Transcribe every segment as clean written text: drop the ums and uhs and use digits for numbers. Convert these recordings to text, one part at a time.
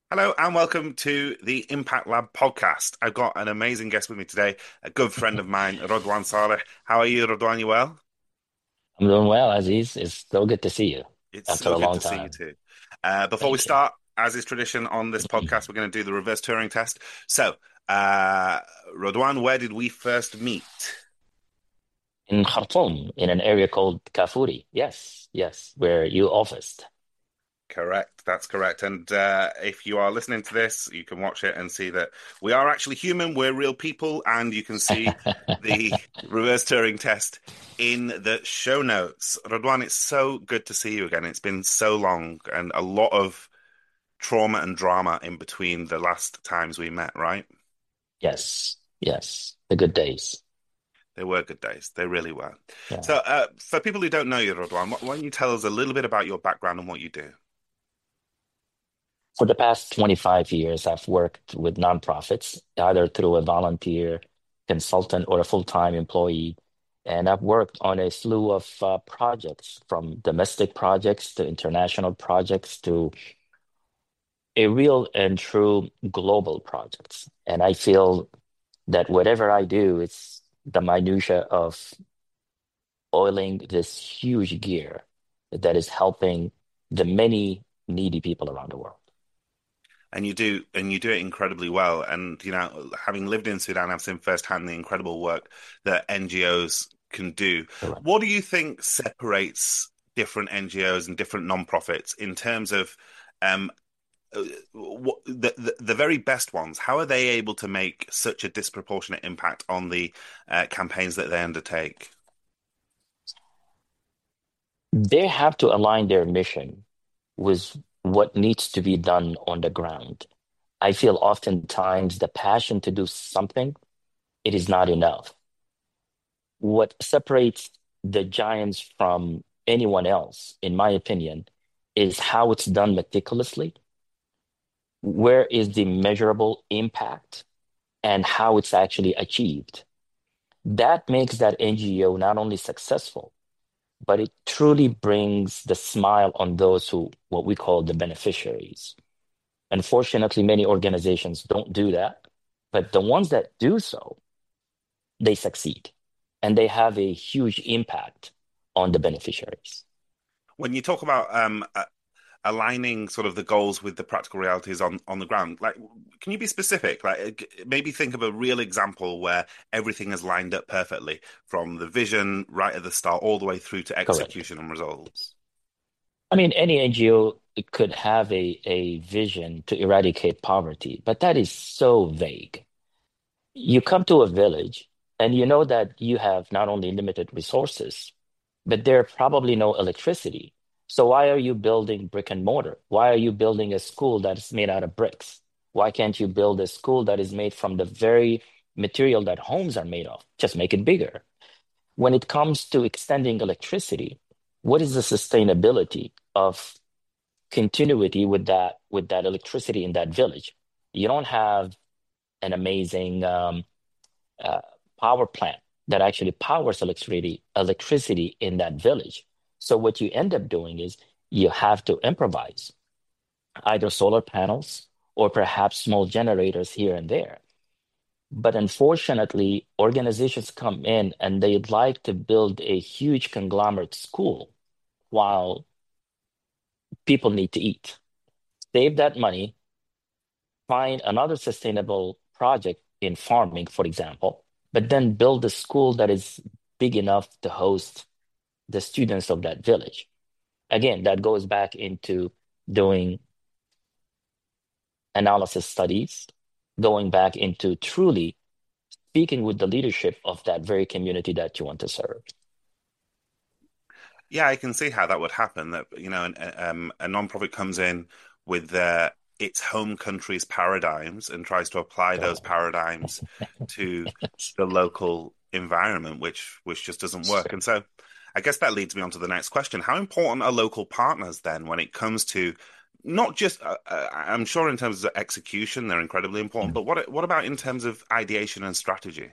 Hello and welcome to the Impact Lab podcast. I've got an amazing guest with me today, a good friend of mine, Rodwan Saleh. How are you, Rodwan? You well? I'm doing well, Aziz. It's so good to see you It's after so a good long to see you time. too. Before we Thank you. start, as is tradition on this podcast, we're going to do the reverse Turing test. So, uh, Rodwan, where did we first meet? In Khartoum, in an area called Kafuri. Yes, yes, where you officed. Correct, that's correct. And if you are listening to this, you can watch it and see that we are actually human, we're real people, and you can see the reverse Turing test in the show notes. Radwan, it's so good to see you again. It's been so long and a lot of trauma and drama in between the last times we met, right? Yes, yes, the good days. They were good days. They really were. So, Yeah. for people who don't know you, Radwan, why don't you tell us a little bit about your background and what you do? For the past 25 years, I've worked with nonprofits, either through a volunteer, consultant, or a full-time employee. And I've worked on a slew of projects, from domestic projects to international projects to a real and true global projects. And I feel that whatever I do, it's the minutia of oiling this huge gear that is helping the many needy people around the world. And you do it incredibly well. And having lived in Sudan, I've seen firsthand the incredible work that NGOs can do. Correct. What do you think separates different NGOs and different nonprofits in terms of um the very best ones? How are they able to make such a disproportionate impact on the campaigns that they undertake? They have to align their mission with what needs to be done on the ground. I feel oftentimes the passion to do something, it is not enough. What separates the giants from anyone else, in my opinion, is how it's done meticulously. Where is the measurable impact and how it's actually achieved? That makes that NGO not only successful, but it truly brings the smile on those who, what we call the beneficiaries. Unfortunately, many organizations don't do that, but the ones that do so, they succeed and they have a huge impact on the beneficiaries. When you talk about aligning sort of the goals with the practical realities on the ground, like, can you be specific? Like, maybe think of a real example where everything has lined up perfectly from the vision right at the start all the way through to Correct. execution and results. I mean, any NGO could have a vision to eradicate poverty, but that is so vague. You come to a village and you know that you have not only limited resources, but there probably no electricity. So why are you building brick and mortar? Why are you building a school that is made out of bricks? Why can't you build a school that is made from the very material that homes are made of? Just make it bigger. When it comes to extending electricity, what is the sustainability of continuity with that electricity in that village? You don't have an amazing uh, power plant that actually powers electricity in that village. So what you end up doing is you have to improvise either solar panels or perhaps small generators here and there. But unfortunately, organizations come in and they'd like to build a huge conglomerate school while people need to eat. Save that money, find another sustainable project in farming, for example, but then build a school that is big enough to host the students of that village. Again, that goes back into doing analysis studies, going back into truly speaking with the leadership of that very community that you want to serve. Yeah, I can see how that would happen. That a non-profit comes in with its home country's paradigms and tries to apply those Correct. paradigms to the local environment, which just doesn't work. And so, I guess that leads me on to the next question: how important are local partners then when it comes to not just? I'm sure in terms of execution, they're incredibly important, but what about in terms of ideation and strategy?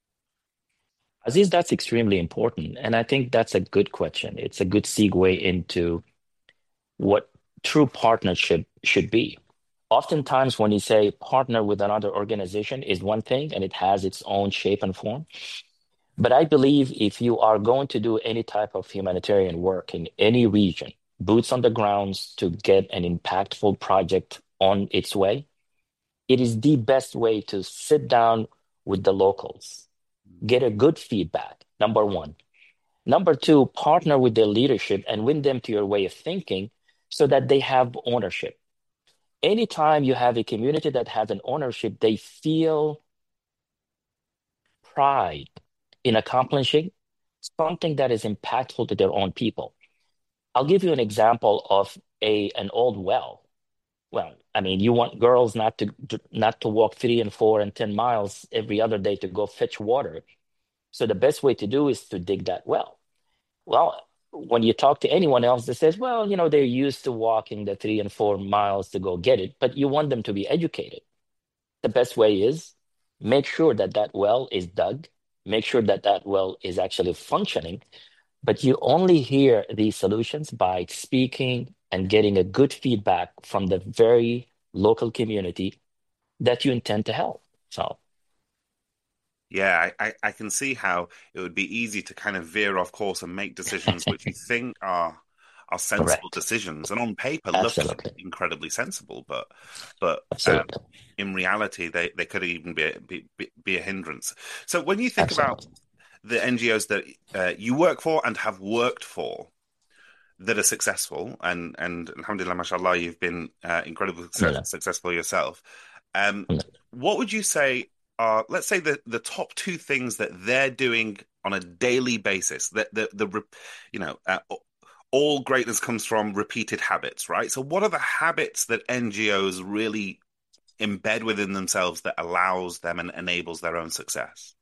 Aziz, that's extremely important. And I think that's a good question. It's a good segue into what true partnership should be. Oftentimes, when you say partner with another organization is one thing and it has its own shape and form. But I believe if you are going to do any type of humanitarian work in any region, boots on the grounds to get an impactful project on its way, it is the best way to sit down with the locals, get a good feedback, number one. Number two, partner with their leadership and win them to your way of thinking so that they have ownership. Anytime you have a community that has an ownership, they feel pride in accomplishing something that is impactful to their own people. I'll give you an example of an old well. Well, I mean, you want girls not to walk 3 and 4 and 10 miles every other day to go fetch water. So the best way to do is to dig that well. Well, when you talk to anyone else that says, well, they're used to walking the 3 and 4 miles to go get it, but you want them to be educated. The best way is make sure that that well is dug, make sure that that well is actually functioning, but you only hear these solutions by speaking and getting a good feedback from the very local community that you intend to help. So, Yeah, I can see how it would be easy to kind of veer off course and make decisions which you think are sensible correct. decisions, and on paper look Absolutely. incredibly sensible, but Absolutely. in reality they could even be a hindrance. So when you think about Absolutely. the NGOs that you work for and have worked for that are successful, and alhamdulillah, mashallah, you've been incredibly Alhamdulillah. successful yourself. Um, Alhamdulillah. what would you say are, let's say, the top two things that they're doing on a daily basis? That you know, all greatness comes from repeated habits, right? So, what are the habits that NGOs really embed within themselves that allows them and enables their own success?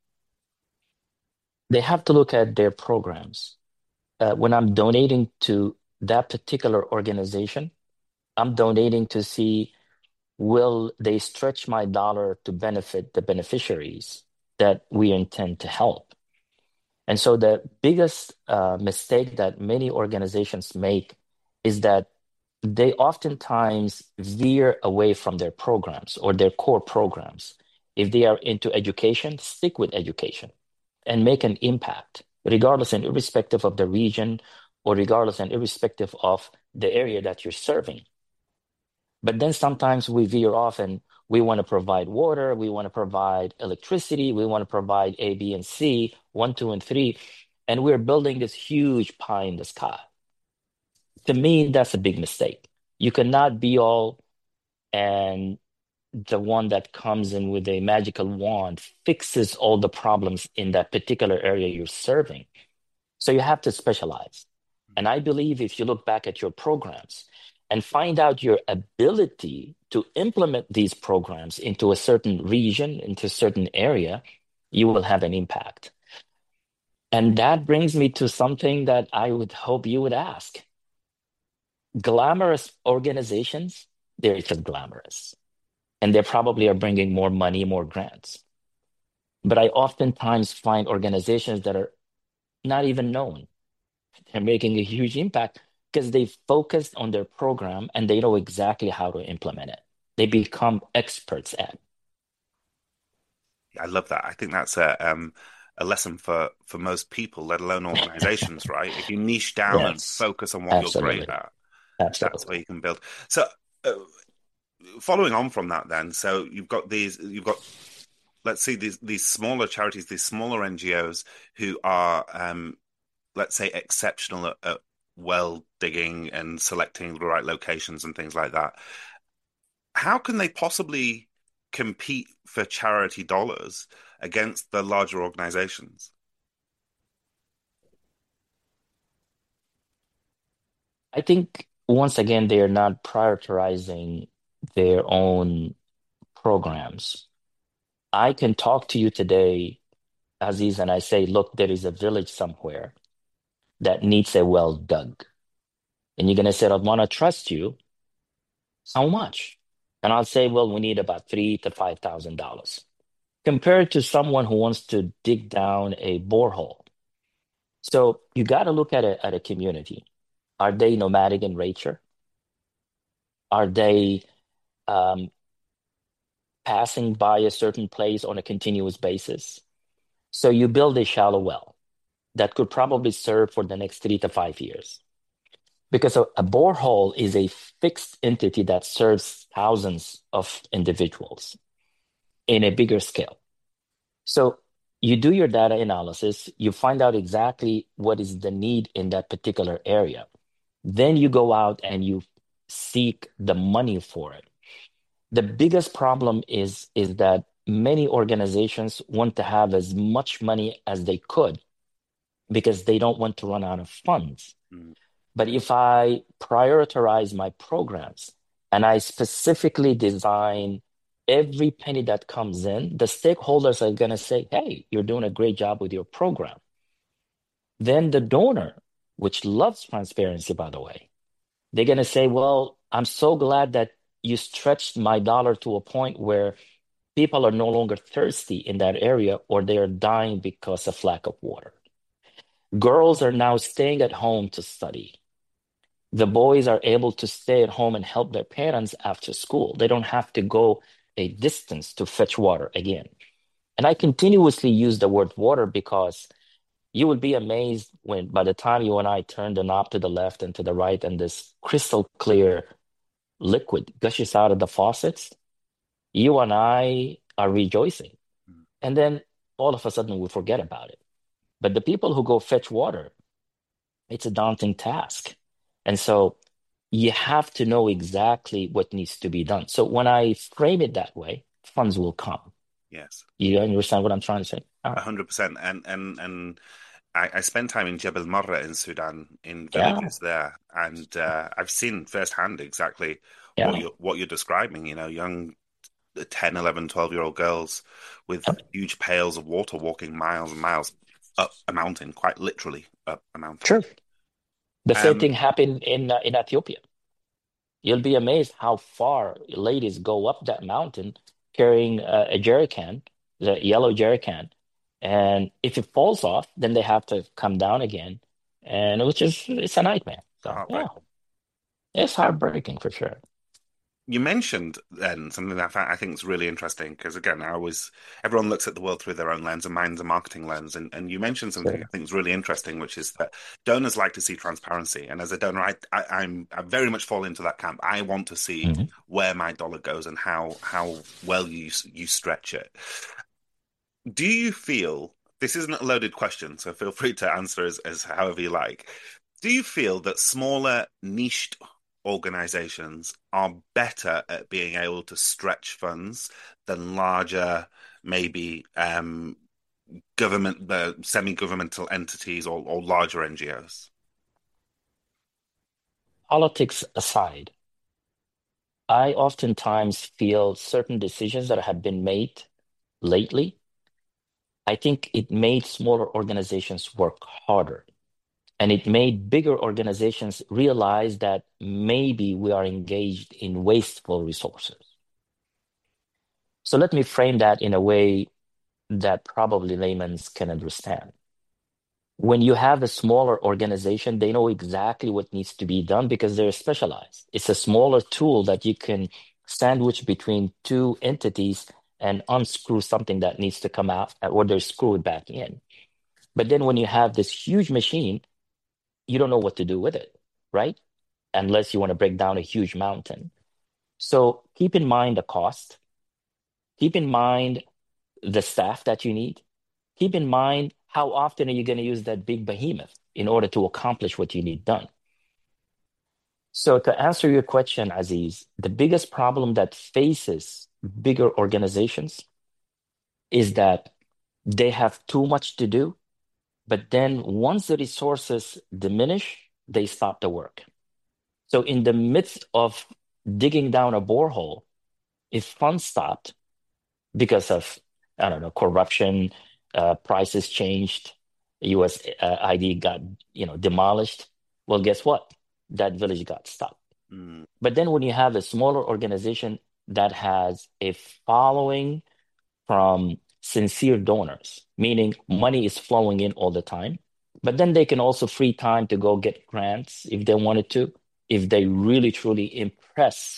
They have to look at their programs. When I'm donating to that particular organization, I'm donating to see will they stretch my dollar to benefit the beneficiaries that we intend to help. And so the biggest mistake that many organizations make is that they oftentimes veer away from their programs or their core programs. If they are into education, stick with education and make an impact, regardless and irrespective of the region or regardless and irrespective of the area that you're serving. But then sometimes we veer off and we want to provide water, we want to provide electricity, we want to provide A, B, and C, one, two, and three, and we're building this huge pie in the sky. To me, that's a big mistake. You cannot be all and the one that comes in with a magical wand fixes all the problems in that particular area you're serving. So you have to specialize. And I believe if you look back at your programs and find out your ability to implement these programs into a certain region, into a certain area, you will have an impact. And that brings me to something that I would hope you would ask. Glamorous organizations, they're just glamorous. And they probably are bringing more money, more grants. But I oftentimes find organizations that are not even known. They're making a huge impact because they focused on their program and they know exactly how to implement it. They become experts at. I love that. I think that's a lesson for most people, let alone organizations, right? If you niche down and Yes, focus on what you're great absolutely. at, that's where Absolutely. you can build. So, uh, following on from that, then, so you've got, let's see, these smaller charities, these smaller NGOs who are, let's say, exceptional at well digging and selecting the right locations and things like that. How can they possibly compete for charity dollars against the larger organizations? I think once again, they are not prioritizing their own programs. I can talk to you today, Aziz, and I say, look, there is a village somewhere that needs a well dug. And you're going to say, I want to trust you. How much? And I'll say, well, we need about $3,000 to $5,000 compared to someone who wants to dig down a borehole. So you got to look at a community. Are they nomadic in nature? Are they um, passing by a certain place on a continuous basis. So you build a shallow well that could probably serve for the next 3 to 5 years. Because a borehole is a fixed entity that serves thousands of individuals in a bigger scale. So you do your data analysis, you find out exactly what is the need in that particular area. Then you go out and you seek the money for it. The biggest problem is that many organizations want to have as much money as they could because they don't want to run out of funds. Mm. But if I prioritize my programs and I specifically design every penny that comes in, the stakeholders are going to say, hey, you're doing a great job with your program. Then the donor, which loves transparency, by the way, they're going to say, well, I'm so glad that you stretched my dollar to a point where people are no longer thirsty in that area or they are dying because of lack of water. Girls are now staying at home to study. The boys are able to stay at home and help their parents after school. They don't have to go a distance to fetch water again. And I continuously use the word water because you would be amazed when by the time you and I turn the knob to the left and to the right and this crystal clear liquid gushes out of the faucets, you and I are rejoicing. Mm. And then all of a sudden we forget about it. But the people who go fetch water, it's a daunting task. And so you have to know exactly what needs to be done. So when I frame it that way, funds will come. Yes. You understand what I'm trying to say? All right. 100%. And I spent time in Jebel Marra in Sudan, in Yeah, villages there, and I've seen firsthand exactly yeah, what you're describing. You know, young 10, 11, 12-year-old girls with yep, huge pails of water walking miles and miles up a mountain, quite literally up a mountain. true. The same Um, thing happened in Ethiopia. You'll be amazed how far ladies go up that mountain carrying a jerry can, the yellow jerry can, and if it falls off, then they have to come down again, and which is it's a nightmare. So yeah, Heartbreaking. it's Um, heartbreaking for sure. You mentioned then something that I think is really interesting because again, everyone looks at the world through their own lens, and mine's a marketing lens. And you mentioned something I Sure. think is really interesting, which is that donors like to see transparency. And as a donor, I very much fall into that camp. I want to see Mhm. where my dollar goes and how well you stretch it. Do you feel this isn't a loaded question, so feel free to answer as however you like. Do you feel that smaller niched organizations are better at being able to stretch funds than larger, maybe government, semi-governmental entities or larger NGOs? Politics aside, I oftentimes feel certain decisions that have been made lately, I think it made smaller organizations work harder. And it made bigger organizations realize that maybe we are engaged in wasteful resources. So let me frame that in a way that probably laymen can understand. When you have a smaller organization, they know exactly what needs to be done because they're specialized. It's a smaller tool that you can sandwich between two entities and unscrew something that needs to come out or they're screwed back in. But then when you have this huge machine, you don't know what to do with it, right? Unless you want to break down a huge mountain. So keep in mind the cost, keep in mind the staff that you need, keep in mind how often are you going to use that big behemoth in order to accomplish what you need done. So to answer your question, Aziz, the biggest problem that faces bigger organizations is that they have too much to do, but then once the resources diminish, they stop the work. So in the midst of digging down a borehole, if funds stopped because of, I don't know, corruption, prices changed, US ID got, demolished, well, guess what? That village got stopped. Mm, But then when you have a smaller organization that has a following from sincere donors, meaning money is flowing in all the time, but then they can also free time to go get grants if they wanted to, if they really truly impress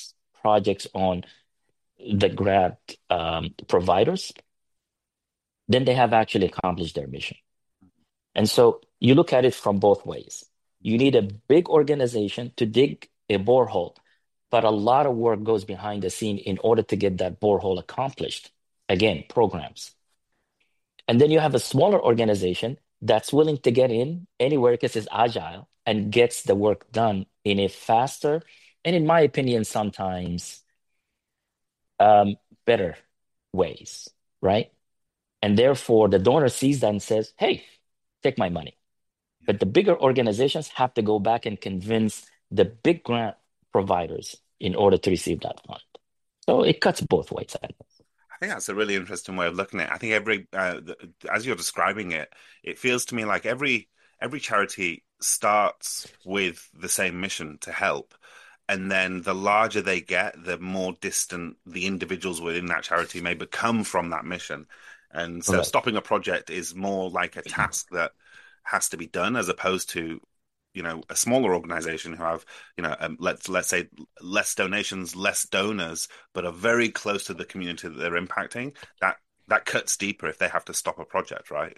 projects on the grant providers, then they have actually accomplished their mission. And so you look at it from both ways. You need a big organization to dig a borehole, but a lot of work goes behind the scene in order to get that borehole accomplished. Again, programs. And then you have a smaller organization that's willing to get in anywhere because it's agile and gets the work done in a faster and, in my opinion, sometimes um, better ways, right? And therefore, the donor sees that and says, hey, take my money. But the bigger organizations have to go back and convince the big grant providers in order to receive that fund. So it cuts both ways, I think. I think that's a really interesting way of looking at it. I think as you're describing it, it feels to me like every charity starts with the same mission to help, and then the larger they get, the more distant the individuals within that charity may become from that mission. And so, Correct. stopping a project is more like a task that has to be done, as opposed to a smaller organization who have let's say less donations, less donors, but are very close to the community that they're impacting. That cuts deeper if they have to stop a project, right?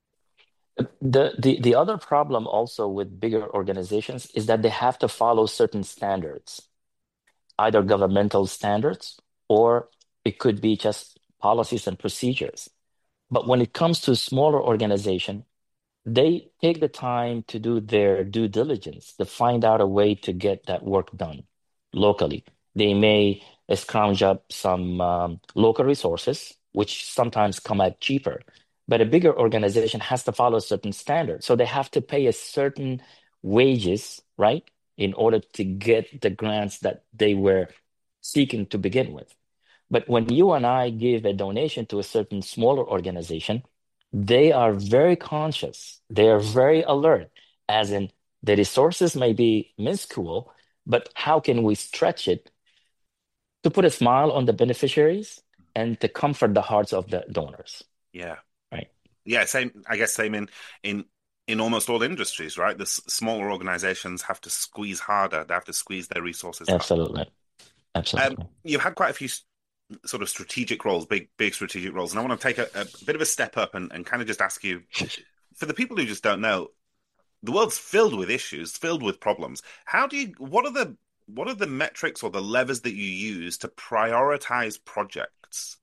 The other problem also with bigger organizations is that they have to follow certain standards, either governmental standards or it could be just policies and procedures. But when it comes to smaller organization, they take the time to do their due diligence to find out a way to get that work done locally. They may scrounge up some local resources, which sometimes come out cheaper. But a bigger organization has to follow certain standards. So they have to pay a certain wages, right, in order to get the grants that they were seeking to begin with. But when you and I give a donation to a certain smaller organization, they are very conscious. They are very alert, as in the resources may be minuscule, but how can we stretch it to put a smile on the beneficiaries and to comfort the hearts of the donors, Yeah. right? Yeah, same. I guess same in in almost all industries, right? The smaller organizations have to squeeze harder. They have to squeeze their resources harder. Absolutely. Absolutely. You've had quite a few sort of strategic roles, big strategic roles, and I want to take a bit of a step up and kind of just ask you, for the people who just don't know, the world's filled with issues, filled with problems. How do you? What are the metrics or the levers that you use to prioritize projects?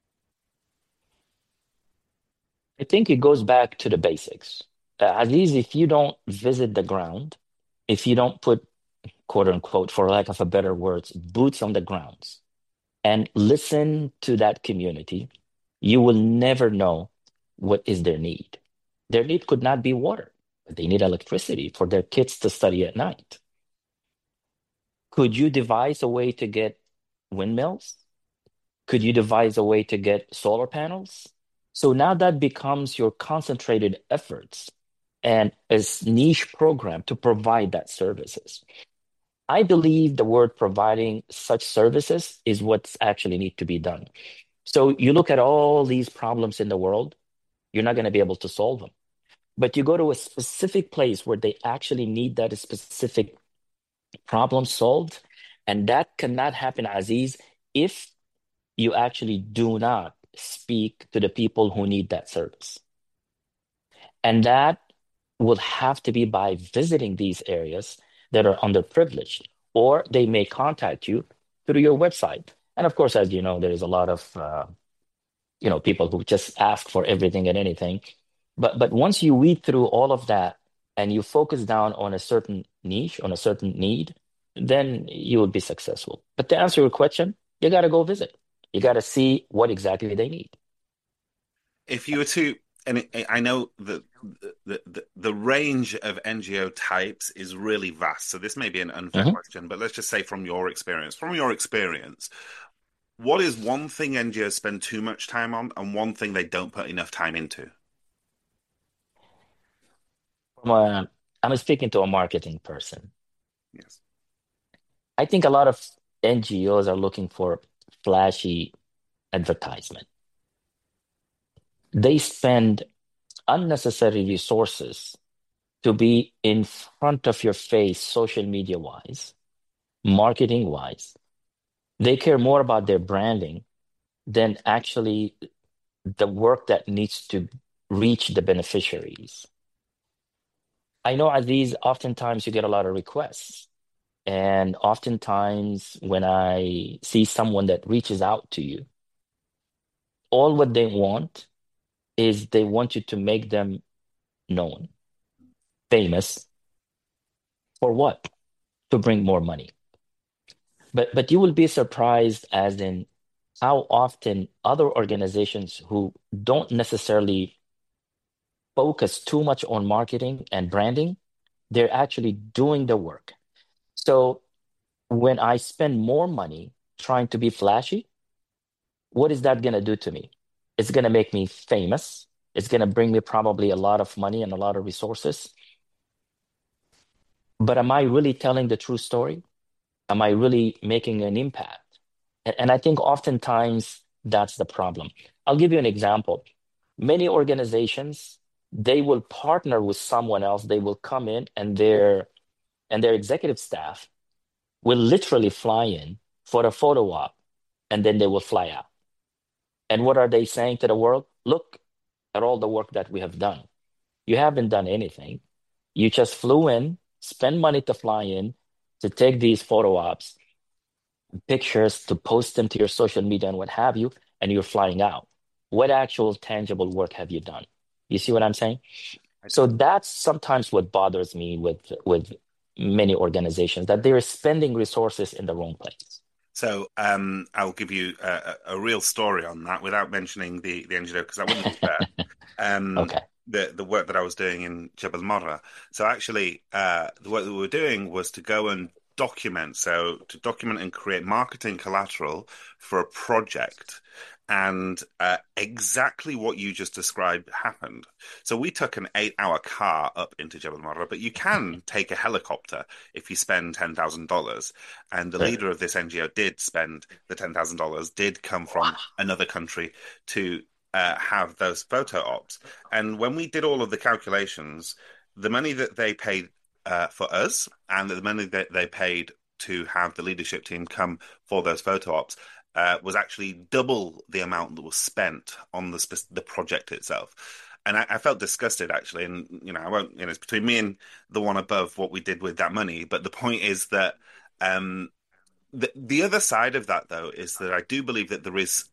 I think it goes back to the basics. Aziz, if you don't visit the ground, if you don't put, quote unquote, for lack of a better words, boots on the grounds, and listen to that community, you will never know what is their need. Their need could not be water, but they need electricity for their kids to study at night. Could you devise a way to get windmills? Could you devise a way to get solar panels? So now that becomes your concentrated efforts and a niche program to provide that services. I believe the word providing such services is what's actually need to be done. So you look at all these problems in the world, you're not going to be able to solve them. But you go to a specific place where they actually need that specific problem solved, and that cannot happen, Aziz, if you actually do not speak to the people who need that service. And that will have to be by visiting these areas that are underprivileged, or they may contact you through your website. And of course, as you know, there is a lot of people who just ask for everything and anything. But once you weed through all of that and you focus down on a certain niche, on a certain need, then you will be successful. But to answer your question, you got to go visit. You got to see what exactly they need. If you were to, and I know that the range of NGO types is really vast, so this may be an unfair Mhm. question, but let's just say from your experience, what is one thing NGOs spend too much time on, and one thing they don't put enough time into? From a, I'm speaking to a marketing person. Yes. I think a lot of NGOs are looking for flashy advertisement. They spend unnecessary resources to be in front of your face, social media wise, marketing wise. They care more about their branding than actually the work that needs to reach the beneficiaries. I know, Aziz, oftentimes you get a lot of requests. And oftentimes when I see someone that reaches out to you, all what they want is they want you to make them known, famous, for what? To bring more money. But you will be surprised as in how often other organizations who don't necessarily focus too much on marketing and branding, they're actually doing the work. So when I spend more money trying to be flashy, what is that going to do to me? It's going to make me famous. It's going to bring me probably a lot of money and a lot of resources. But am I really telling the true story? Am I really making an impact? And I think oftentimes that's the problem. I'll give you an example. Many organizations, they will partner with someone else. They will come in and their executive staff will literally fly in for a photo op and then they will fly out. And what are they saying to the world? Look at all the work that we have done. You haven't done anything. You just flew in, spend money to fly in, to take these photo ops, pictures, to post them to your social media and what have you, and you're flying out. What actual tangible work have you done? You see what I'm saying? I So do. that's sometimes what bothers me with many organizations, that they're spending resources in the wrong place. So I'll give you a real story on that without mentioning the NGO because that wouldn't be fair. Um, Okay. the work that I was doing in Jebel Marra. So actually, the work that we were doing was to go and document. So to document and create marketing collateral for a project. And exactly what you just described happened. So we took an 8 hour car up into Jebel Marra, but you can take a helicopter if you spend $10,000. And the Sure. leader of this NGO did spend the $10,000, did come from Wow. another country to have those photo ops. And when we did all of the calculations, the money that they paid for us and the money that they paid to have the leadership team come for those photo ops was actually double the amount that was spent on the project itself. And I felt disgusted actually, and I won't. It's between me and the one above what we did with that money. But the point is that um, the other side of that though is that I do believe that there is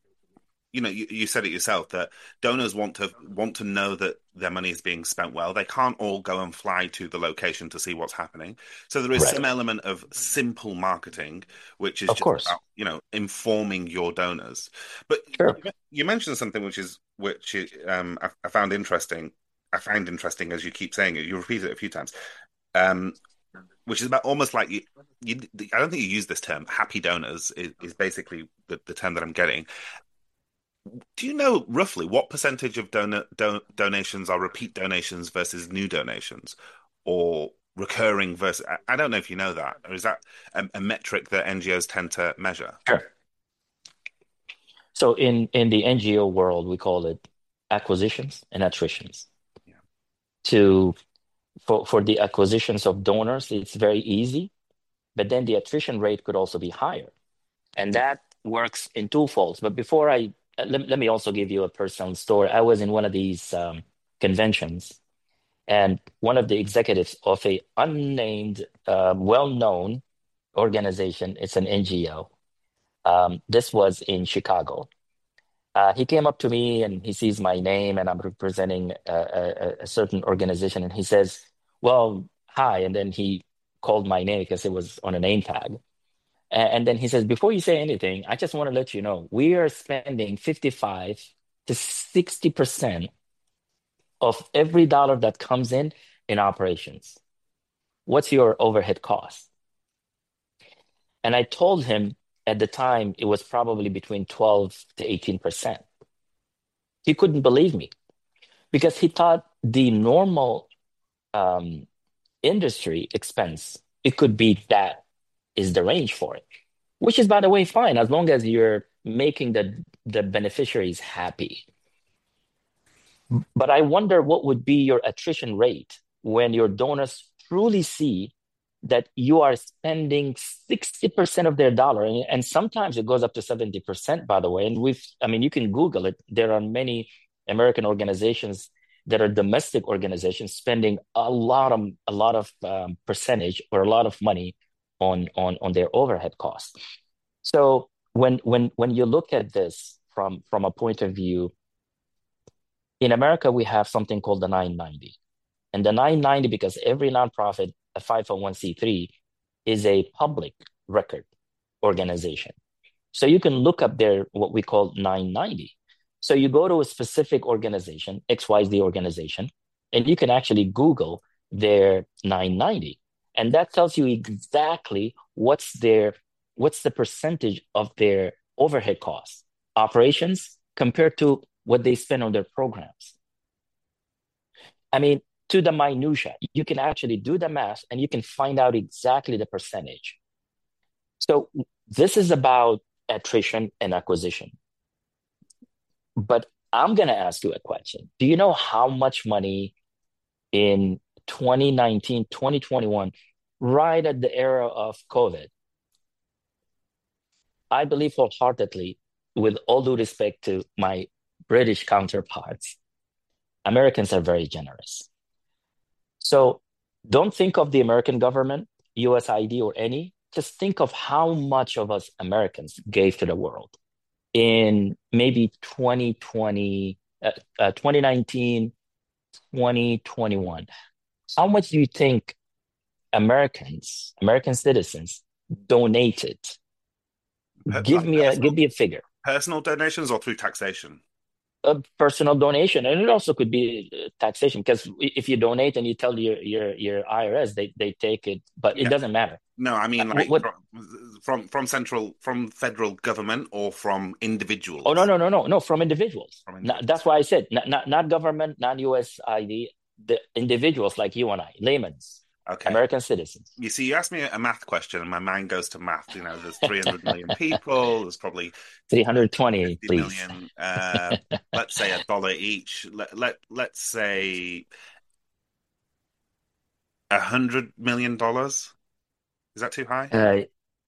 you said it yourself that donors want to know that their money is being spent well. They can't all go and fly to the location to see what's happening. So there is some Correct. element of simple marketing, which is Of just course. about, informing your donors. But Sure. you mentioned something which I found interesting. I find interesting as you keep saying it. You repeat it a few times. Um, which is about almost like you I don't think you use this term. Happy donors is basically the term that I'm getting. Do you know roughly what percentage of donations are repeat donations versus new donations, or recurring versus? I don't know if you know that, or is that a metric that NGOs tend to measure? Sure. So in the NGO world, we call it acquisitions and attritions. Yeah. To for the acquisitions of donors, it's very easy, but then the attrition rate could also be higher. And that works in two folds. But before let me also give you a personal story. I was in one of these conventions, and one of the executives of a unnamed, well-known organization, it's an NGO. This was in Chicago. He came up to me and he sees my name and I'm representing a certain organization, and he says, "Well, hi." And then he called my name because it was on a name tag. And then he says, "Before you say anything, I just want to let you know we are spending 55 to 60% of every dollar that comes in operations. What's your overhead cost?" And I told him at the time it was probably between 12 to 18%. He couldn't believe me because he thought the normal um, industry expense, it could be that is the range for it, which is, by the way, fine as long as you're making the beneficiaries happy. But I wonder what would be your attrition rate when your donors truly see that you are spending 60% of their dollar, and sometimes it goes up to 70%, by the way. And I mean, you can Google it. There are many American organizations that are domestic organizations spending a lot of percentage or a lot of money on their overhead costs. So when you look at this from a point of view, in America, we have something called the 990. And the 990, because every nonprofit, a 501(c)(3), is a public record organization. So you can look up their what we call 990. So you go to a specific organization, XYZ organization, and you can actually Google their 990. And that tells you exactly what's the percentage of their overhead costs, operations, compared to what they spend on their programs. I mean, to the minutia, you can actually do the math and you can find out exactly the percentage. So this is about attrition and acquisition. But I'm going to ask you a question. Do you know how much money in 2019, 2021, right at the era of COVID? I believe wholeheartedly, with all due respect to my British counterparts, Americans are very generous. So don't think of the American government, USAID, or any. Just think of how much of us Americans gave to the world in maybe 2019, 2021. How much do you think American citizens donated? Give me a figure. Personal donations or through taxation? A personal donation, and it also could be taxation, because if you donate and you tell your IRS, they take it, but it doesn't matter. No, I mean like What? from federal government or from individuals. Oh, no, from individuals. From individuals. That's why I said not government, not USAID, the individuals like you and I, laymen's. Okay. American citizens. You see, you ask me a math question, and my mind goes to math. You know, there's 300 million people. There's probably 320, please. million. Let's say $1 each. Let's say $100 million. Is that too high?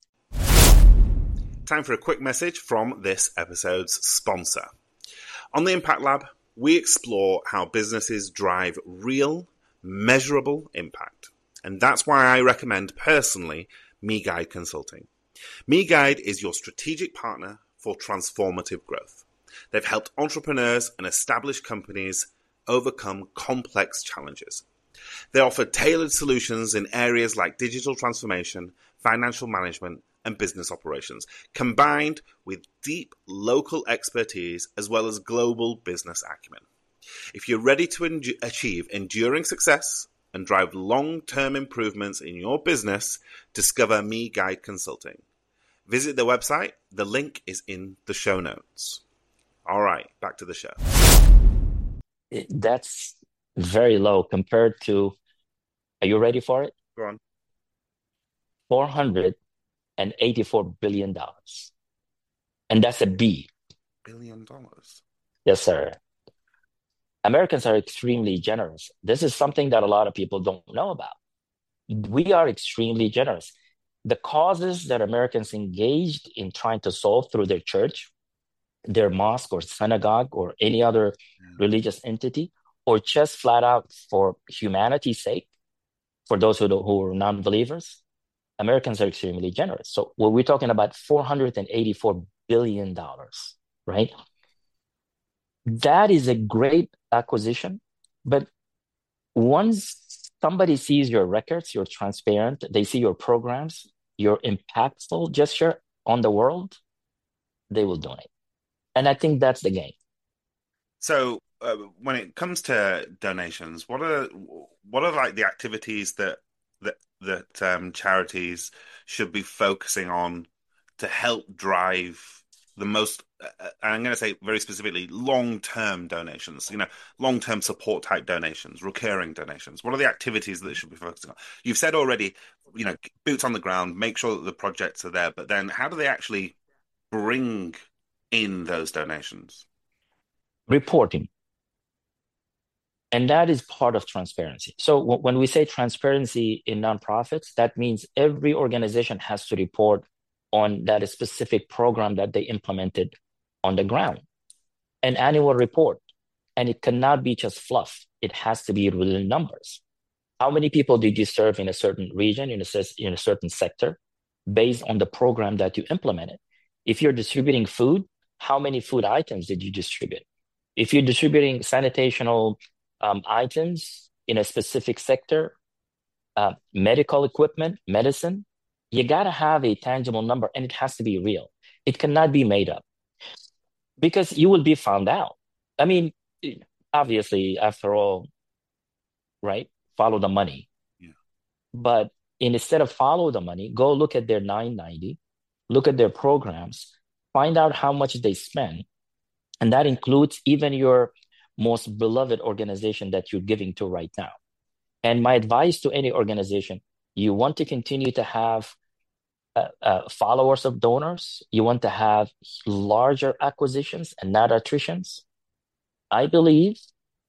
Time for a quick message from this episode's sponsor. On the Impact Lab, we explore how businesses drive real, measurable impact. And that's why I recommend personally MeGuide Consulting. MeGuide is your strategic partner for transformative growth. They've helped entrepreneurs and established companies overcome complex challenges. They offer tailored solutions in areas like digital transformation, financial management, and business operations, combined with deep local expertise as well as global business acumen. If you're ready to achieve enduring success and drive long-term improvements in your business, discover MeGuide Consulting. Visit their website. The link is in the show notes. All right, back to the show. That's very low compared to, are you ready for it? Go on. $484 billion. And that's a B. $1 billion. Yes, sir. Americans are extremely generous. This is something that a lot of people don't know about. We are extremely generous. The causes that Americans engaged in trying to solve through their church, their mosque or synagogue or any other religious entity, or just flat out for humanity's sake, for those who are non-believers, Americans are extremely generous. So we're talking about $484 billion, right? That is a great acquisition, but once somebody sees your records, you're transparent, they see your programs, your impactful gesture on the world, they will donate. And I think that's the game. So when it comes to donations, what are like the activities that charities should be focusing on to help drive the most, I'm going to say very specifically, long-term donations, long-term support type donations, recurring donations? What are the activities that they should be focusing on? You've said already, boots on the ground, make sure that the projects are there, but then how do they actually bring in those donations? Reporting. And that is part of transparency. So when we say transparency in nonprofits, that means every organization has to report on that specific program that they implemented on the ground, an annual report. And it cannot be just fluff. It has to be real numbers. How many people did you serve in a certain region, in a certain sector, based on the program that you implemented? If you're distributing food, how many food items did you distribute? If you're distributing sanitational items in a specific sector, medical equipment, medicine, you got to have a tangible number and it has to be real. It cannot be made up because you will be found out. I mean, obviously, after all, right? Follow the money. Yeah. But instead of follow the money, go look at their 990, look at their programs, find out how much they spend. And that includes even your most beloved organization that you're giving to right now. And my advice to any organization, you want to continue to have followers of donors, you want to have larger acquisitions and not attritions. I believe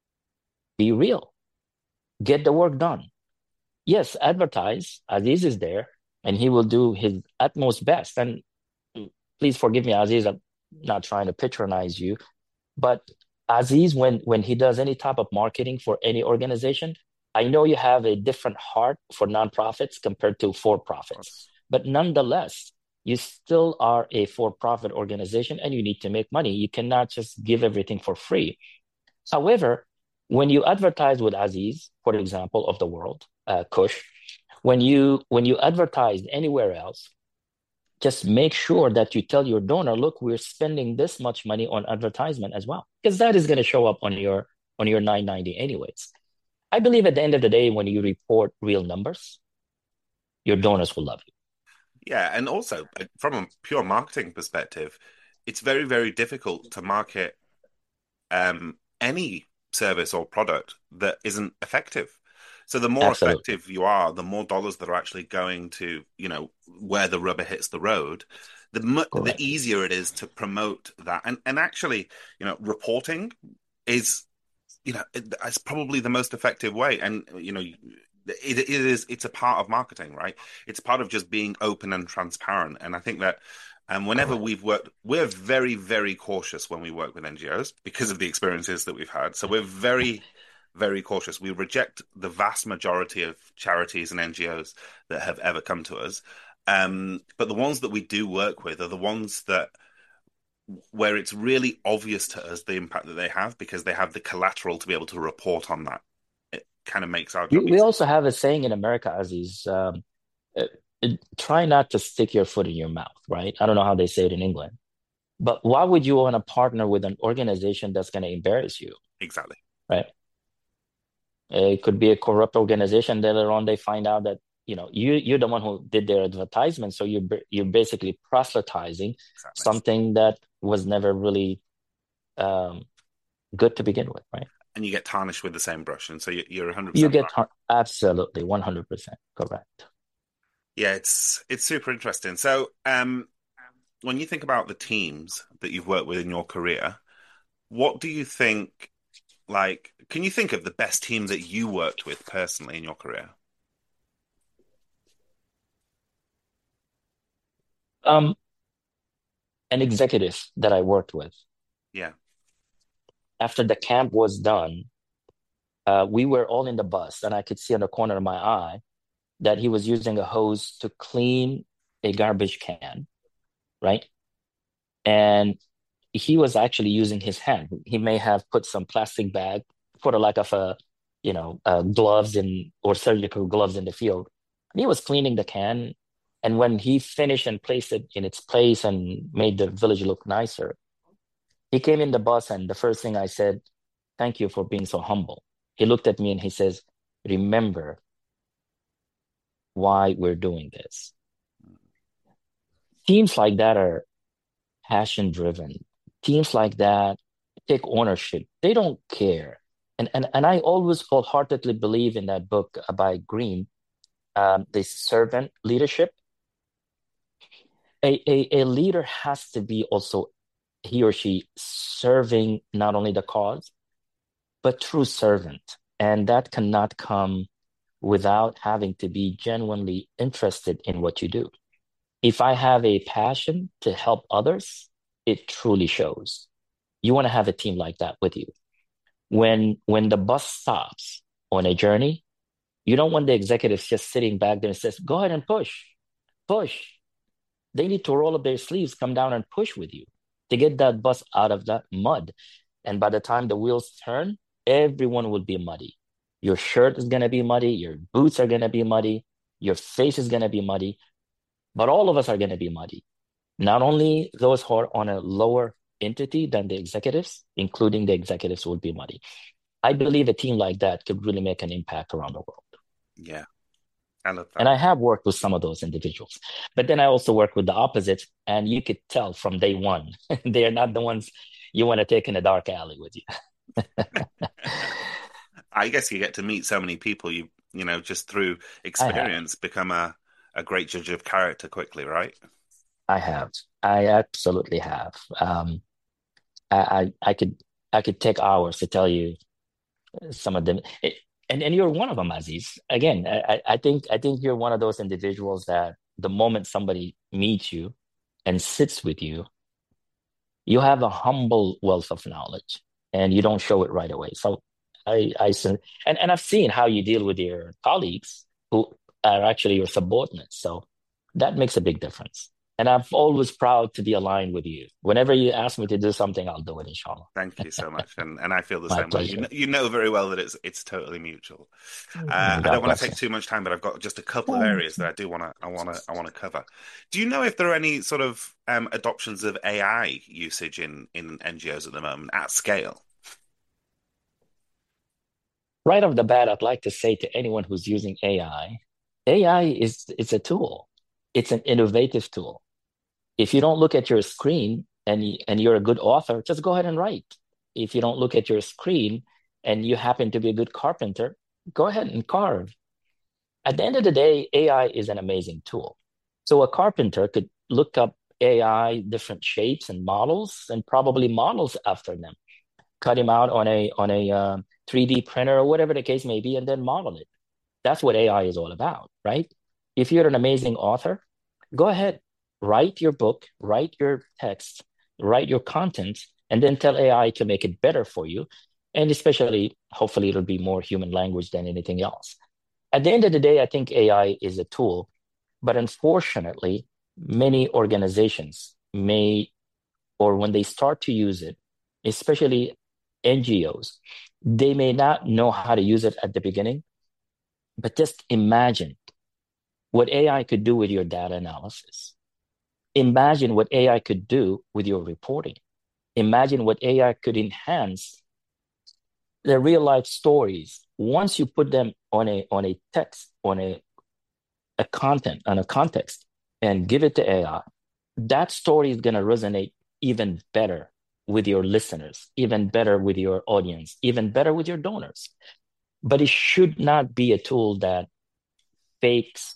be real, get the work done. Yes, advertise. Aziz is there and he will do his utmost best. And please forgive me, Aziz, I'm not trying to patronize you, but Aziz, when he does any type of marketing for any organization, I know you have a different heart for nonprofits compared to for-profits, but nonetheless, you still are a for-profit organization and you need to make money. You cannot just give everything for free. However, when you advertise with Aziz, for example, of the world, Kush, when you advertise anywhere else, just make sure that you tell your donor, look, we're spending this much money on advertisement as well, because that is going to show up on your 990 anyways. I believe at the end of the day, when you report real numbers, your donors will love you. Yeah, and also from a pure marketing perspective, it's very, very difficult to market any service or product that isn't effective. So the more Absolutely. effective you are, the more dollars that are actually going to, where the rubber hits the road, the Correct. easier it is to promote that. And actually, reporting is, it's probably the most effective way. And it's a part of marketing, right? It's part of just being open and transparent. And I think that whenever Correct. we've worked, we're very, very cautious when we work with NGOs because of the experiences that we've had. So we're very, very cautious. We reject the vast majority of charities and NGOs that have ever come to us. But the ones that we do work with are the ones that where it's really obvious to us the impact that they have because they have the collateral to be able to report on that. It kind of makes our job We easier. also have a saying in America, Aziz, try not to stick your foot in your mouth, right? I don't know how they say it in England, but why would you want to partner with an organization that's going to embarrass you, Exactly. right? It could be a corrupt organization. Later on, they find out that you're the one who did their advertisement, so you're basically proselytizing Exactly. something that was never really um, good to begin with, right? And you get tarnished with the same brush. And so you're You 100% get right. absolutely 100% correct. Yeah, it's super interesting. So, when you think about the teams that you've worked with in your career, what do you think, like, can you think of the best team that you worked with personally in your career? Um, an executive that I worked with Yeah. after the camp was done, we were all in the bus, and I could see on the corner of my eye that he was using a hose to clean a garbage can, right? And he was actually using his hand. He may have put some plastic bag for the lack of gloves in or surgical gloves in the field. And he was cleaning the can. And when he finished and placed it in its place and made the village look nicer, he came in the bus and the first thing I said, thank you for being so humble. He looked at me and he says, remember why we're doing this. Teams like that are passion driven. Teams like that take ownership. They don't care. And I always wholeheartedly believe in that book by Green, the servant leadership. A leader has to be also he or she serving not only the cause, but true servant. And that cannot come without having to be genuinely interested in what you do. If I have a passion to help others, it truly shows. You want to have a team like that with you. When the bus stops on a journey, you don't want the executives just sitting back there and says, go ahead and push. They need to roll up their sleeves, come down and push with you to get that bus out of that mud. And by the time the wheels turn, everyone will be muddy. Your shirt is going to be muddy. Your boots are going to be muddy. Your face is going to be muddy. But all of us are going to be muddy. Not only those who are on a lower entity than the executives, including the executives, will be muddy. I believe a team like that could really make an impact around the world. Yeah, I love And that. I have worked with some of those individuals. But then I also work with the opposite, and you could tell from day one, they are not the ones you want to take in a dark alley with you. I guess you get to meet so many people, just through I have. experience become a great judge of character quickly, right? I have. I absolutely have. I could take hours to tell you some of them. And you're one of them, Aziz. Again, I think you're one of those individuals that the moment somebody meets you and sits with you, you have a humble wealth of knowledge, and you don't show it right away. So and I've seen how you deal with your colleagues who are actually your subordinates. So that makes a big difference. And I'm always proud to be aligned with you. Whenever you ask me to do something, I'll do it, inshallah. Thank you so much, and I feel the My same way. pleasure. You know very well that it's totally mutual. I God don't want to bless take you. too much time, but I've got just a couple of areas that I want to cover. Do you know if there are any sort of adoptions of AI usage in NGOs at the moment at scale? Right off the bat, I'd like to say to anyone who's using AI is it's a tool. It's an innovative tool. If you don't look at your screen and you're a good author, just go ahead and write. If you don't look at your screen and you happen to be a good carpenter, go ahead and carve. At the end of the day, AI is an amazing tool. So a carpenter could look up AI, different shapes and models, and probably models after them, cut him out on a 3D printer or whatever the case may be, and then model it. That's what AI is all about, right? If you're an amazing author, go ahead, write your book, write your text, write your content, and then tell AI to make it better for you. And especially, hopefully, it'll be more human language than anything else. At the end of the day, I think AI is a tool, but unfortunately, many organizations may, or when they start to use it, especially NGOs, they may not know how to use it at the beginning. But just imagine what AI could do with your data analysis. Imagine what AI could do with your reporting. Imagine what AI could enhance the real life stories once you put them on a text, on a content, on a context, and give it to AI. That story is going to resonate even better with your listeners, even better with your audience, even better with your donors. But it should not be a tool that fakes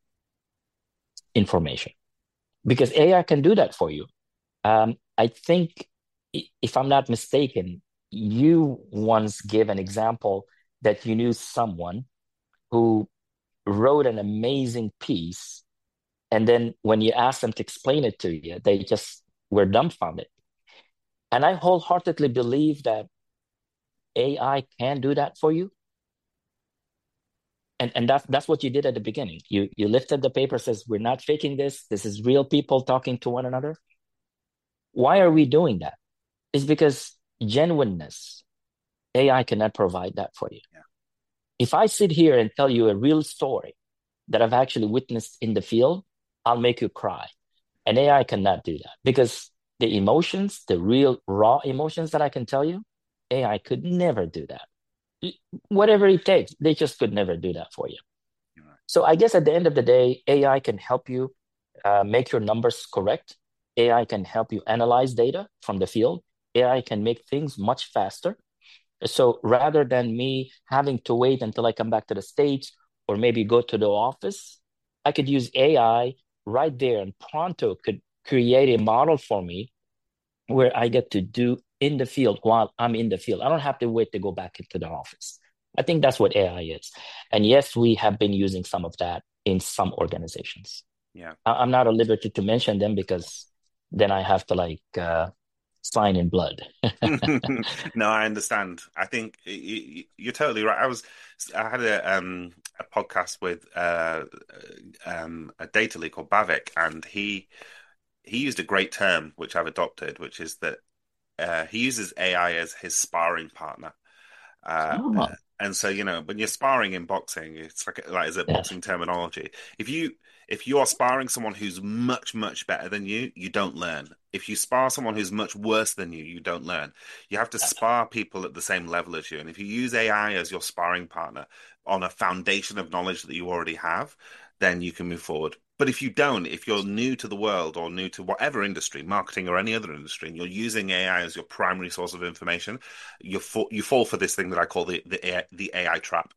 information because AI can do that for you. I think, if I'm not mistaken, you once gave an example that you knew someone who wrote an amazing piece, and then when you asked them to explain it to you, they just were dumbfounded. And I wholeheartedly believe that AI can do that for you. And that's what you did at the beginning. You lifted the paper, says we're not faking this. This is real people talking to one another. Why are we doing that? It's because genuineness, AI cannot provide that for you. Yeah, If I sit here and tell you a real story that I've actually witnessed in the field, I'll make you cry. And AI cannot do that because the emotions, the real raw emotions that I can tell you, AI could never do that. Whatever it takes, they just could never do that for you. you're right. So I guess at the end of the day, AI can help you make your numbers correct. AI can help you analyze data from the field. AI can make things much faster. So rather than me having to wait until I come back to the States or maybe go to the office, I could use AI right there, and Pronto could create a model for me where I get to do in the field while I'm in the field. I don't have to wait to go back into the office. I think that's what AI is. And yes, we have been using some of that in some organizations. Yeah. I'm not at liberty to mention them because then I have to sign in blood. No, I understand. I think you're totally right. I had a podcast with a data lead called Bavik, and he used a great term which I've adopted, which is that he uses AI as his sparring partner. Oh, And so, when you're sparring in boxing, it's like is it yes. boxing terminology? If you are sparring someone who's much, much better than you don't learn. If you spar someone who's much worse than you don't learn. You have to spar people at the same level as you. And if you use AI as your sparring partner on a foundation of knowledge that you already have, then you can move forward. But if you don't, if you're new to the world or new to whatever industry, marketing or any other industry, and you're using AI as your primary source of information, you fall for this thing that I call the AI trap.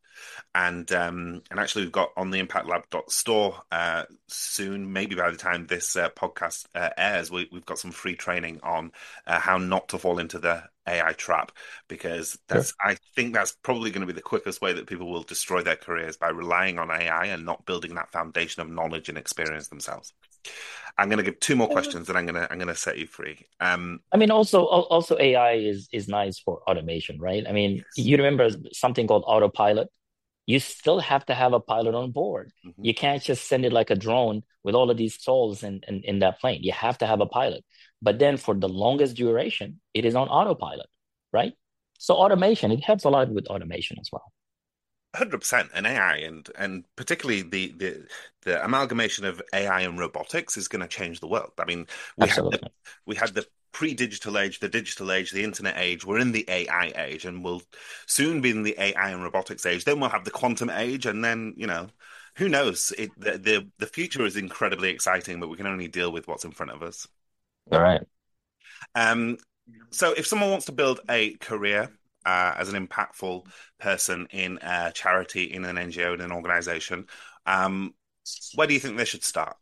And actually, we've got on the impactlab.store soon, maybe by the time this podcast airs, we've got some free training on how not to fall into the AI trap, because Sure. I think that's probably going to be the quickest way that people will destroy their careers, by relying on AI and not building that foundation of knowledge and experience themselves. I'm going to give two more questions, and I'm going to set you free. I mean, also AI is nice for automation, right? I mean, Yes. you remember something called autopilot? You still have to have a pilot on board. Mhm. You can't just send it like a drone with all of these souls in that plane. You have to have a pilot. But then for the longest duration, it is on autopilot, right? So automation, it helps a lot with automation as well. 100%. And AI, and particularly the amalgamation of AI and robotics is going to change the world. I mean, we had the Absolutely. we had the pre-digital age, the digital age, the internet age. We're in the AI age, and we'll soon be in the AI and robotics age. Then we'll have the quantum age, and then, who knows? The future is incredibly exciting, but we can only deal with what's in front of us. All right. Um, so if someone wants to build a career as an impactful person in a charity, in an NGO, in an organization, um, where do you think they should start?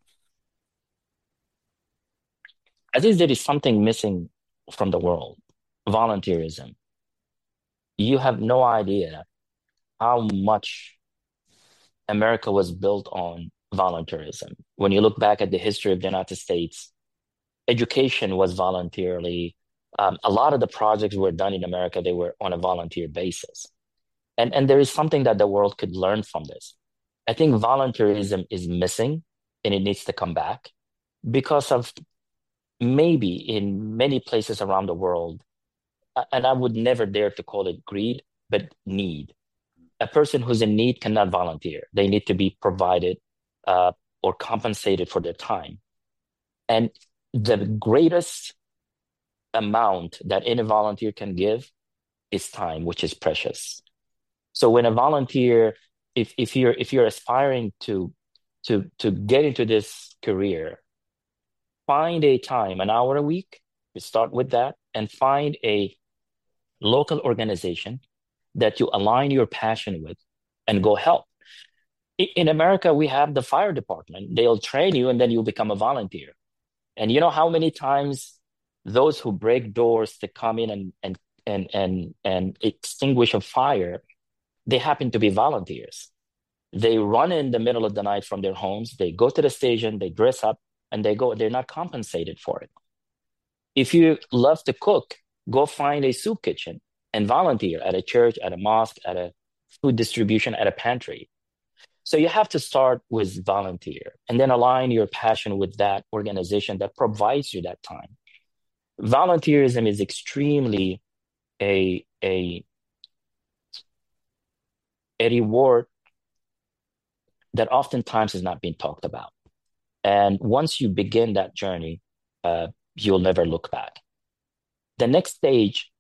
I think there is something missing from the world, volunteerism. You have no idea how much America was built on volunteerism. When you look back at the history of the United States, education was voluntarily. A lot of the projects were done in America, they were on a volunteer basis. And there is something that the world could learn from this. I think volunteerism is missing and it needs to come back because of maybe in many places around the world, and I would never dare to call it greed, but need. A person who's in need cannot volunteer. They need to be provided uh, or compensated for their time. And the greatest amount that any volunteer can give is time, which is precious. So when a volunteer, if you're aspiring to get into this career, find a time, an hour a week, to start with that, and find a local organization that you align your passion with and go help. In America, we have the fire department. They'll train you and then you become a volunteer. And you know how many times those who break doors to come in and extinguish a fire, they happen to be volunteers. They run in the middle of the night from their homes, they go to the station, they dress up, and they go. They're not compensated for it. If you love to cook, go find a soup kitchen and volunteer at a church, at a mosque, at a food distribution, at a pantry. So you have to start with volunteer and then align your passion with that organization that provides you that time. Volunteerism is extremely a a reward that oftentimes is not being talked about. And once you begin that journey, you'll never look back. The next stage,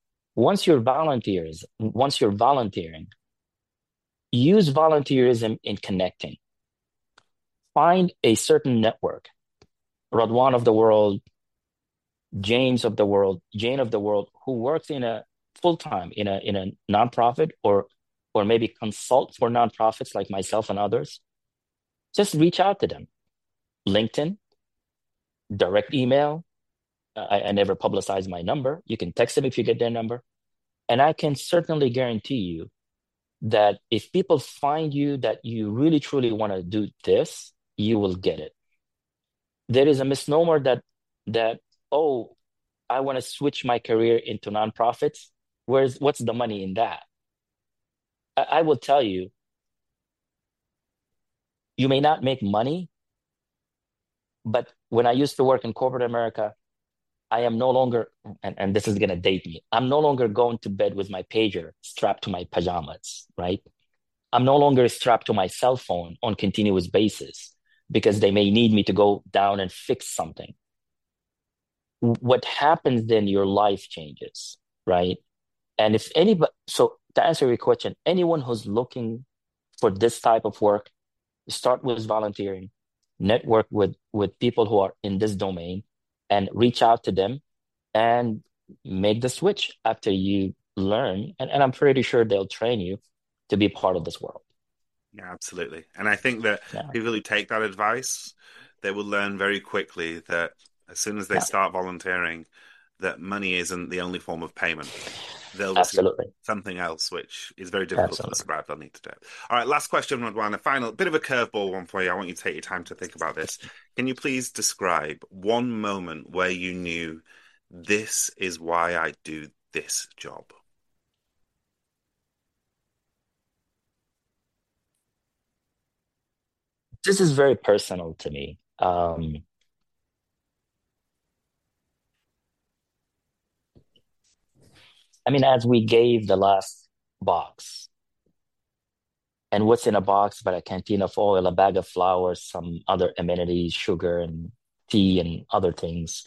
once you're volunteering, use volunteerism in connecting. Find a certain network, Radwan of the world, James of the world, Jane of the world, who works in a full time in a nonprofit or maybe consult for nonprofits like myself and others. Just reach out to them. LinkedIn, direct email, I never publicize my number. You can text them if you get their number. And I can certainly guarantee you that if people find you that you really truly want to do this, you will get it. There is a misnomer that oh, I want to switch my career into nonprofits. What's the money in that? I will tell you, you may not make money, but when I used to work in corporate America, I am no longer, and this is going to date me, I'm no longer going to bed with my pager strapped to my pajamas, right? I'm no longer strapped to my cell phone on continuous basis because they may need me to go down and fix something. What happens then, your life changes, right? And if anybody, so to answer your question, anyone who's looking for this type of work, start with volunteering, network with people who are in this domain, and reach out to them and make the switch after you learn. And I'm pretty sure they'll train you to be part of this world. Yeah, absolutely. And I think that Yeah, people who take that advice, they will learn very quickly that as soon as they yeah, start volunteering, that money isn't the only form of payment. They'll receive absolutely, something else, which is very difficult to absolutely. describe. They'll need to do it. All right, last question, Radwan. A final bit of a curveball one for you. I want you to take your time to think about this. Can you please describe one moment where you knew this is why I do this job? This is very personal to me. I mean, as we gave the last box, and what's in a box but a canteen of oil, a bag of flour, some other amenities, sugar and tea and other things.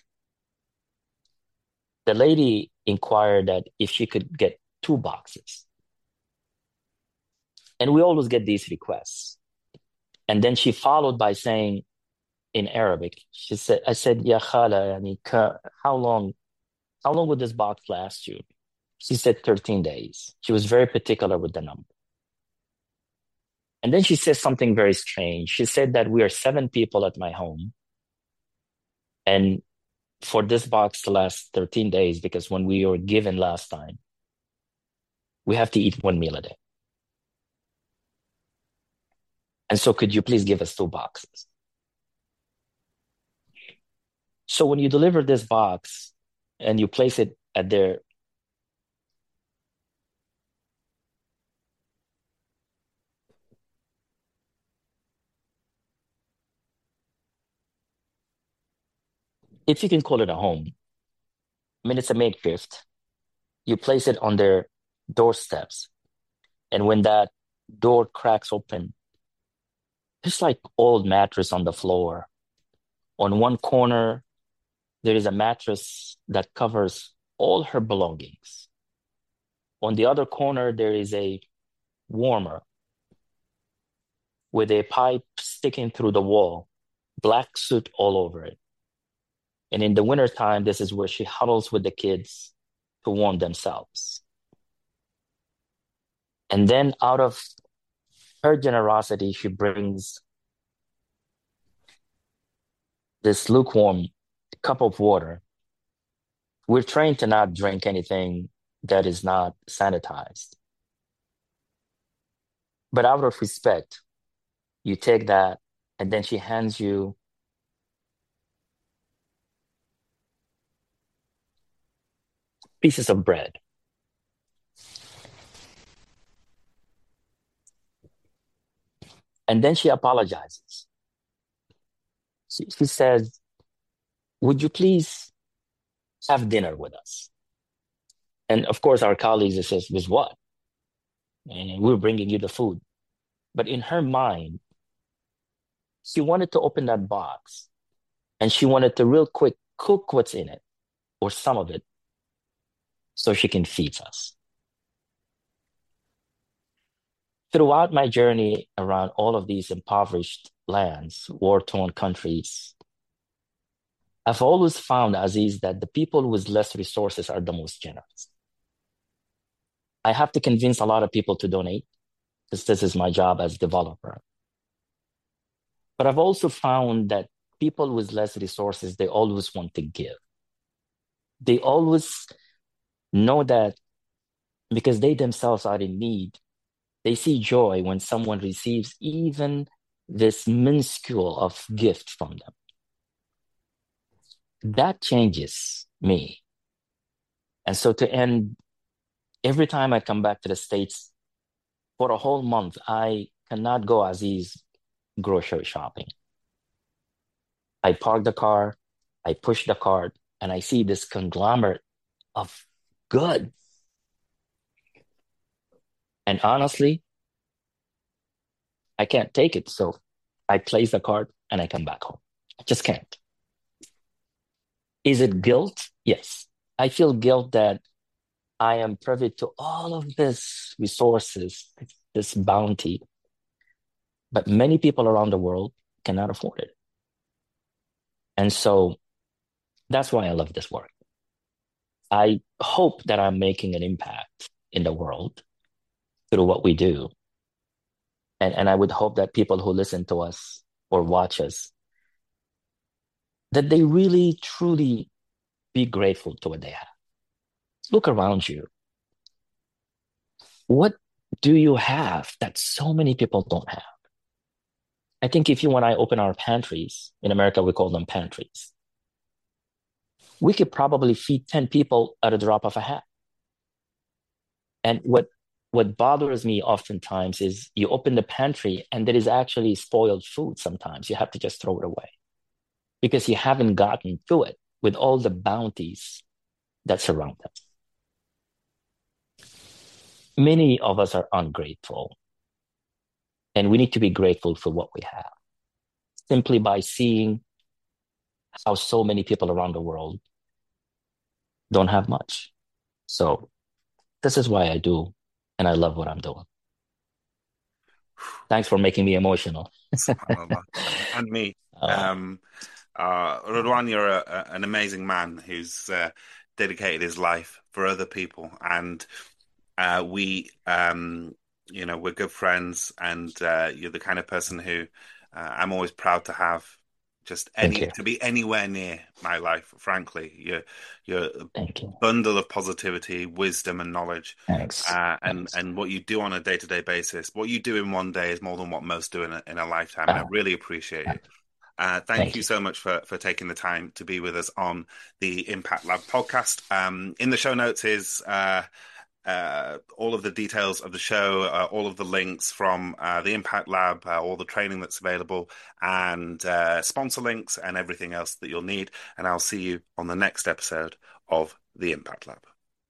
The lady inquired that if she could get two boxes. And we always get these requests. And then she followed by saying in Arabic, she said, I said, Ya khala, yani, how long would this box last you? She said 13 days. She was very particular with the number. And then she said something very strange. She said that we are 7 people at my home. And for this box to last 13 days, because when we were given last time, we have to eat 1 meal a day. And so could you please give us two boxes? So when you deliver this box and you place it at their, if you can call it a home, I mean, it's a makeshift. You place it on their doorsteps. And when that door cracks open, there's like old mattress on the floor. On one corner, there is a mattress that covers all her belongings. On the other corner, there is a warmer with a pipe sticking through the wall, black soot all over it. And in the wintertime, this is where she huddles with the kids to warm themselves. And then out of her generosity, she brings this lukewarm cup of water. We're trained to not drink anything that is not sanitized. But out of respect, you take that, and then she hands you pieces of bread. And then she apologizes. She says, would you please have dinner with us? And of course, our colleagues says, with what? And we're bringing you the food. But in her mind, she wanted to open that box and she wanted to real quick cook what's in it or some of it so she can feed us. Throughout my journey around all of these impoverished lands, war-torn countries, I've always found, Aziz, that the people with less resources are the most generous. I have to convince a lot of people to donate because this is my job as developer. But I've also found that people with less resources, they always want to give. They always know that because they themselves are in need, they see joy when someone receives even this minuscule of gift from them. That changes me. And so to end, every time I come back to the States for a whole month, I cannot go Aziz grocery shopping. I park the car, I push the cart, and I see this conglomerate of good. And honestly, I can't take it. So I place the cart and I come back home. I just can't. Is it guilt? Yes. I feel guilt that I am privy to all of this resources, this bounty, but many people around the world cannot afford it. And so that's why I love this work. I hope that I'm making an impact in the world through what we do. And I would hope that people who listen to us or watch us, that they really, truly be grateful to what they have. Look around you. What do you have that so many people don't have? I think if you and I open our pantries, in America we call them pantries, we could probably feed 10 people at a drop of a hat. And what bothers me oftentimes is you open the pantry and there is actually spoiled food sometimes. You have to just throw it away because you haven't gotten to it with all the bounties that surround us. Many of us are ungrateful, and we need to be grateful for what we have simply by seeing how so many people around the world don't have much. So this is why I do, and I love what I'm doing. Thanks for making me emotional. And me. Radwan, you're an amazing man who's dedicated his life for other people, and we're good friends, and you're the kind of person who I'm always proud to have. To be anywhere near my life, frankly. You're a bundle of positivity, wisdom, and knowledge. Thanks. And what you do on a day-to-day basis, what you do in one day is more than what most do in a lifetime. And I really appreciate it. Thank you so much for taking the time to be with us on the Impact Lab podcast. In the show notes is all of the details of the show, all of the links from the Impact Lab, all the training that's available, and sponsor links and everything else that you'll need. And I'll see you on the next episode of the Impact Lab.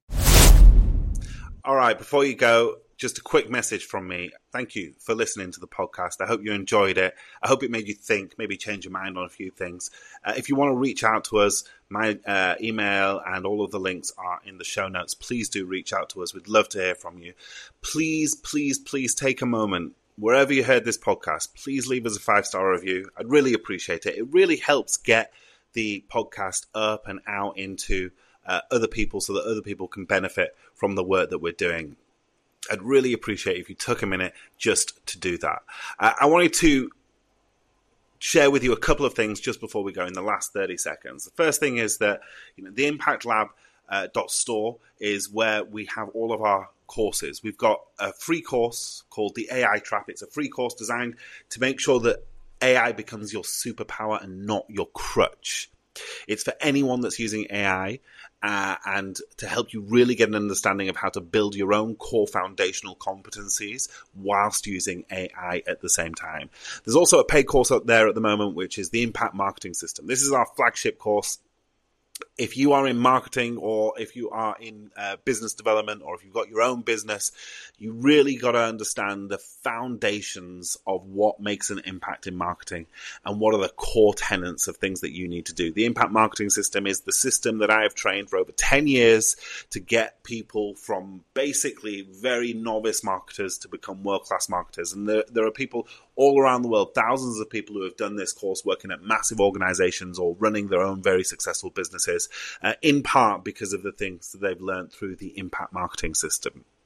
All right, before you go, just a quick message from me. Thank you for listening to the podcast. I hope you enjoyed it. I hope it made you think, maybe change your mind on a few things. If you want to reach out to us, my email and all of the links are in the show notes. Please do reach out to us. We'd love to hear from you. Please, please, please take a moment. Wherever you heard this podcast, please leave us a 5-star review. I'd really appreciate it. It really helps get the podcast up and out into other people so that other people can benefit from the work that we're doing. I'd really appreciate it if you took a minute just to do that. I wanted to share with you a couple of things just before we go in the last 30 seconds. The first thing is that the Impact Lab .store is where we have all of our courses. We've got a free course called the AI Trap. It's a free course designed to make sure that AI becomes your superpower and not your crutch. It's for anyone that's using AI and to help you really get an understanding of how to build your own core foundational competencies whilst using AI at the same time. There's also a paid course out there at the moment, which is the Impact Marketing System. This is our flagship course. If you are in marketing or if you are in business development or if you've got your own business, you really got to understand the foundations of what makes an impact in marketing and what are the core tenets of things that you need to do. The Impact Marketing System is the system that I have trained for over 10 years to get people from basically very novice marketers to become world-class marketers. And there are people all around the world, thousands of people who have done this course working at massive organizations or running their own very successful businesses, in part because of the things that they've learned through the Impact Marketing System.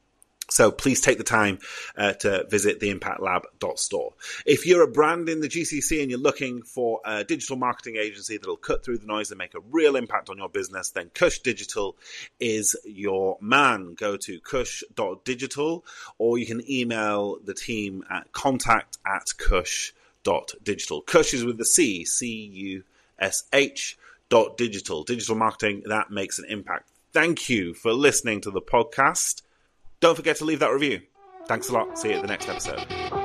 So please take the time to visit theimpactlab.store. If you're a brand in the GCC and you're looking for a digital marketing agency that'll cut through the noise and make a real impact on your business, then Kush Digital is your man. Go to kush.digital, or you can email the team at contact@kush.digital. Kush is with the C, CUSH.digital. Digital marketing that makes an impact. Thank you for listening to the podcast. Don't forget to leave that review. Thanks a lot. See you at the next episode.